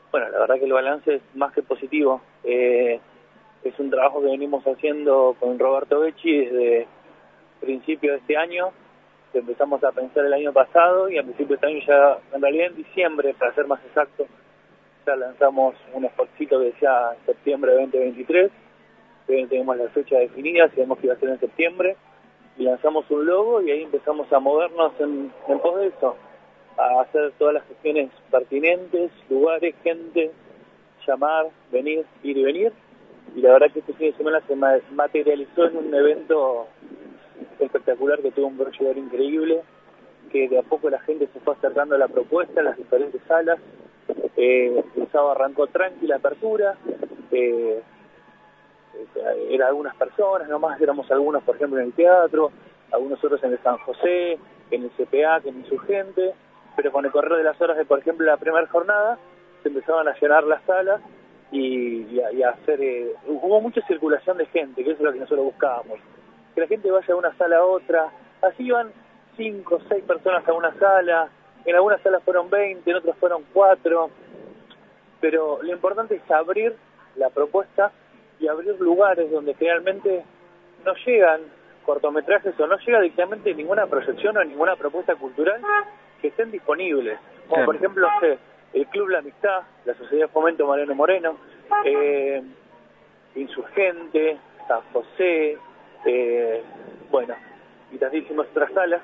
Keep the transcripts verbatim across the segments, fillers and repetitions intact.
Bueno, la verdad que el balance es más que positivo. Eh, es un trabajo que venimos haciendo con Roberto Becci desde principio de este año, que empezamos a pensar el año pasado, y a principio de este año ya, en realidad en diciembre, para ser más exacto, ya lanzamos un spotcito que decía septiembre de veinte veintitrés, que tenemos la fecha definida, sabemos que iba a ser en septiembre, y lanzamos un logo y ahí empezamos a movernos en, en pos de eso, a hacer todas las gestiones pertinentes, lugares, gente, llamar, venir, ir y venir, y la verdad que este fin de semana se materializó en un evento espectacular que tuvo un brochure increíble, que de a poco la gente se fue acercando a la propuesta en las diferentes salas. Eh, el sábado arrancó tranquila apertura, eh, eh, eran algunas personas, nomás éramos algunos, por ejemplo, en el teatro, algunos otros en el San José, en el C P A, que en Insurgente, pero con el correr de las horas de, por ejemplo, la primera jornada, se empezaban a llenar las salas y, y, a, y a hacer, eh, hubo mucha circulación de gente, que eso es lo que nosotros buscábamos, que la gente vaya de una sala a otra, así iban cinco o seis personas a una sala, en algunas salas fueron veinte, en otras fueron cuatro, pero lo importante es abrir la propuesta y abrir lugares donde generalmente no llegan cortometrajes o no llega directamente ninguna proyección o ninguna propuesta cultural que estén disponibles, como claro. Por ejemplo, no sé, el Club La Amistad, la Sociedad de Fomento Mariano Moreno, eh, Insurgente, San José, eh, bueno, y tantísimas otras salas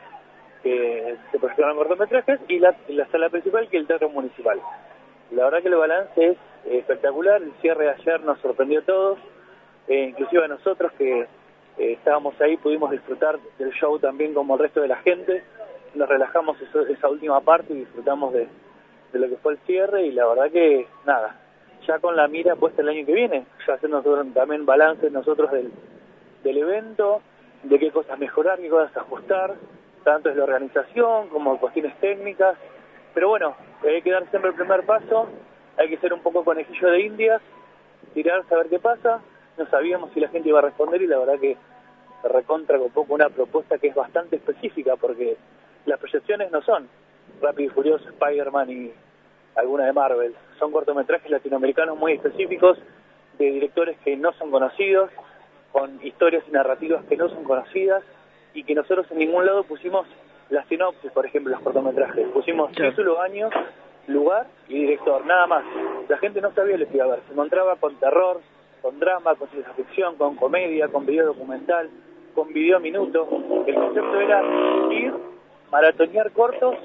que se proyectaron cortometrajes, y la, la sala principal, que es el Teatro Municipal. La verdad que el balance es eh, espectacular. El cierre de ayer nos sorprendió a todos, eh, inclusive a nosotros que eh, estábamos ahí, pudimos disfrutar del show también como el resto de la gente. Nos relajamos eso, esa última parte y disfrutamos de, de lo que fue el cierre, y la verdad que nada, ya con la mira puesta el año que viene, ya haciendo también balance nosotros del, del evento, de qué cosas mejorar, qué cosas ajustar, tanto es la organización como cuestiones técnicas, pero bueno, hay que dar siempre el primer paso, hay que ser un poco conejillo de indias, tirar, saber qué pasa. No sabíamos si la gente iba a responder, y la verdad que se recontra con poco una propuesta que es bastante específica, porque las proyecciones no son Rápido y Furioso, Spider-Man y alguna de Marvel, son cortometrajes latinoamericanos muy específicos, de directores que no son conocidos, con historias y narrativas que no son conocidas, y que nosotros en ningún lado pusimos la sinopsis, por ejemplo, los cortometrajes. Pusimos sí. título, año, lugar y director, nada más. La gente no sabía lo que iba a ver. Se encontraba con terror, con drama, con ciencia ficción, con comedia, con video documental, con video minuto. El concepto era ir, maratonear cortos,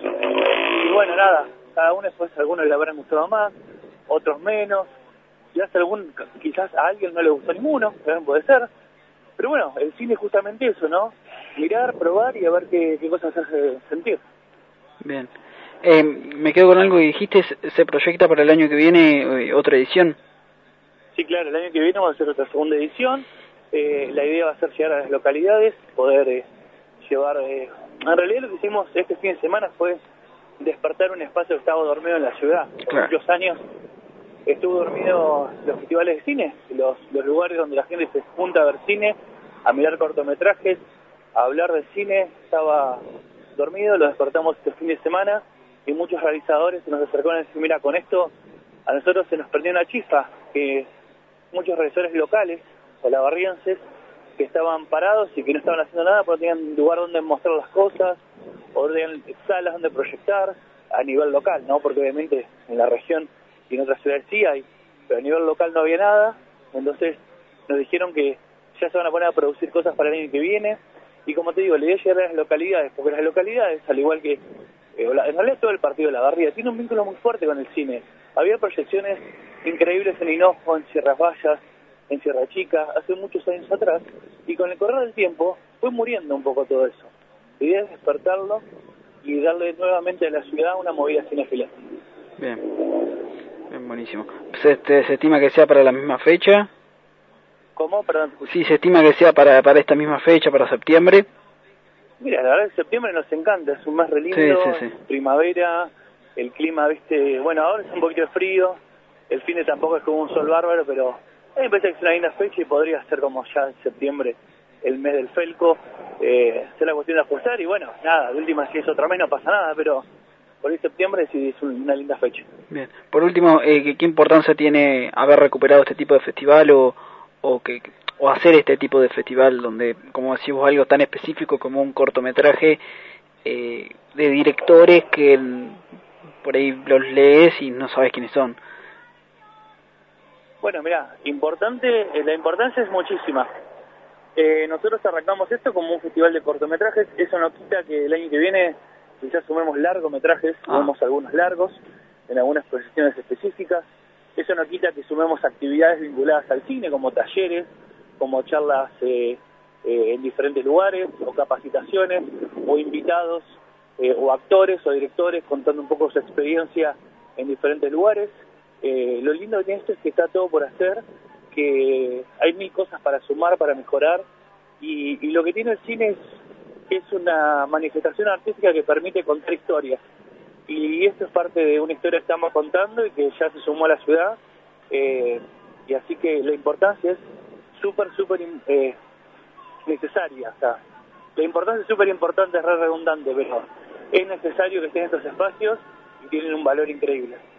y bueno, nada, cada uno después, algunos le habrán gustado más, otros menos, quizás, algún, quizás a alguien no le gustó ninguno, también puede ser. Pero bueno, el cine es justamente eso, ¿no? Mirar, probar y a ver qué, qué cosas hace sentir. Bien. Eh, me quedo con algo que dijiste, ¿se proyecta para el año que viene eh, otra edición? Sí, claro, el año que viene va a ser otra segunda edición. Eh, la idea va a ser llegar a las localidades, poder eh, llevar... Eh, en realidad lo que hicimos este fin de semana fue despertar un espacio que estaba dormido en la ciudad. Por claro. muchos años estuvo dormido los festivales de cine, los, los lugares donde la gente se junta a ver cine, a mirar cortometrajes, a hablar de cine, estaba dormido, lo despertamos este fin de semana, y muchos realizadores se nos acercaron y decían, mira, con esto a nosotros se nos perdió una chispa, que muchos realizadores locales, olavarrienses, que estaban parados y que no estaban haciendo nada porque no tenían lugar donde mostrar las cosas, o no tenían salas donde proyectar, a nivel local, ¿no? Porque obviamente en la región y en otras ciudades sí hay, pero a nivel local no había nada. Entonces nos dijeron que ya se van a poner a producir cosas para el año que viene, y como te digo, la idea es llegar a las localidades, porque las localidades, al igual que, eh, en realidad todo el partido de la Barría, tiene un vínculo muy fuerte con el cine. Había proyecciones increíbles en Hinojo, en Sierras Vallas, en Sierra Chica, hace muchos años atrás, y con el correr del tiempo fue muriendo un poco todo eso. La idea es despertarlo y darle nuevamente a la ciudad una movida cinéfila. Bien, bien, buenísimo. ¿Se, este, ¿Se estima que sea para la misma fecha? ¿Cómo? Perdón. Sí, se estima que sea para, para esta misma fecha, para septiembre. Mira, la verdad que septiembre nos encanta, es un mes re lindo, sí, sí, sí. primavera, el clima, viste, bueno, ahora es un poquito de frío, el fin de tampoco es como un sol bárbaro, pero a mí me parece que es una linda fecha y podría ser como ya en septiembre, el mes del Felco, eh, ser la cuestión de ajustar, y bueno, nada, de última si es otra mes no pasa nada, pero por ahí septiembre sí es una linda fecha. Bien. Por último, eh, ¿qué, ¿qué importancia tiene haber recuperado este tipo de festival o, o, que, o hacer este tipo de festival donde, como decimos, algo tan específico como un cortometraje eh, de directores que el, por ahí los lees y no sabes quiénes son? Bueno, mira, importante, la importancia es muchísima. Eh, nosotros arrancamos esto como un festival de cortometrajes, eso no quita que el año que viene quizás sumemos largometrajes, ah. sumemos algunos largos en algunas proyecciones específicas, eso no quita que sumemos actividades vinculadas al cine como talleres, como charlas eh, eh, en diferentes lugares, o capacitaciones, o invitados, eh, o actores o directores contando un poco su experiencia en diferentes lugares. Eh, lo lindo de esto es que está todo por hacer, que hay mil cosas para sumar, para mejorar, y, y lo que tiene el cine es, es una manifestación artística que permite contar historias, y esto es parte de una historia que estamos contando y que ya se sumó a la ciudad, eh, y así que la importancia es súper, súper eh, necesaria. O sea, la importancia es súper importante, es re redundante, pero es necesario que estén estos espacios y tienen un valor increíble.